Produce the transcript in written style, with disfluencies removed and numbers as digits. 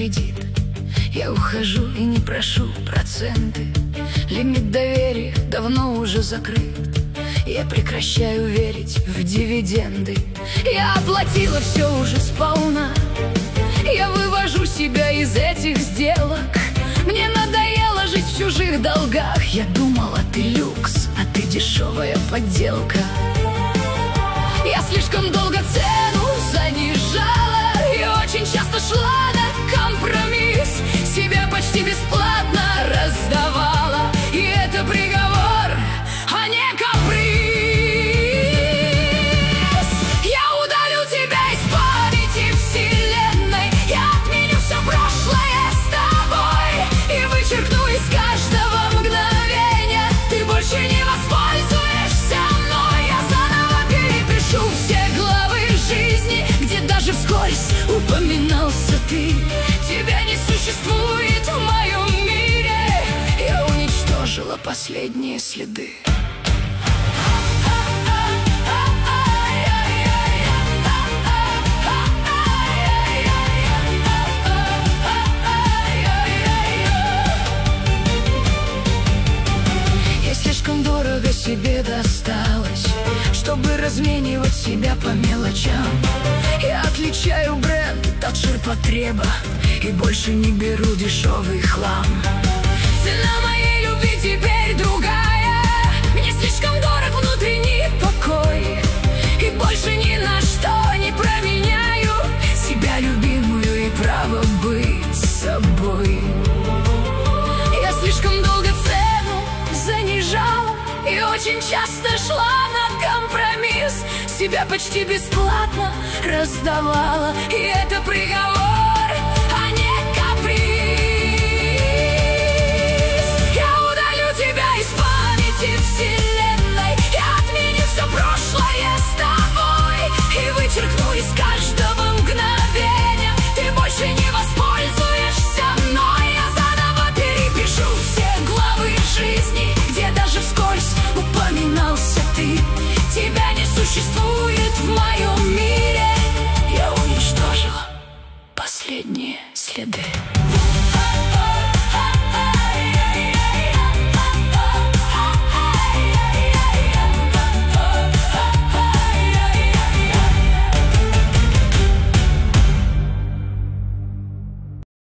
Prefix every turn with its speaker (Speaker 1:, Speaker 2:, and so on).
Speaker 1: кредит. Я ухожу и не прошу проценты. Лимит доверия давно уже закрыт. Я прекращаю верить в дивиденды. Я оплатила все уже сполна. Я вывожу себя из этих сделок. Мне надоело жить в чужих долгах. Я думала, ты люкс, а ты дешевая подделка. Я слишком долго цену занижала и очень часто шла на компромисс. Себя почти бесплатно раздавала, и это приговор, а не каприз. Я удалю тебя из памяти вселенной. Я отменю все прошлое с тобой и вычеркну из каждого мгновения. Ты больше не воспользуешься мной. Я заново перепишу все главы жизни, где даже вскользь упоминался ты. Тебя не существует в моем мире. Я уничтожила последние следы. Я слишком дорого себе досталась, чтобы разменивать себя по мелочам. Я отличаю бренд от ширпотреба и больше не беру дешевый хлам. Цена моей любви теперь другая. Мне слишком дорог внутренний покой, и больше ни на что не променяю себя любимую и право быть собой. Я слишком долго цену занижала и очень часто шла на компромисс. Себя почти бесплатно раздавала, и это приговор, а не каприз. Я удалю тебя из памяти вселенной. Я отменю все прошлое с тобой и вычеркну из каждого мгновения. Ты больше не воспользуешься мной. Я заново перепишу все главы жизни, где даже вскользь упоминался ты. Тебя не существует в моем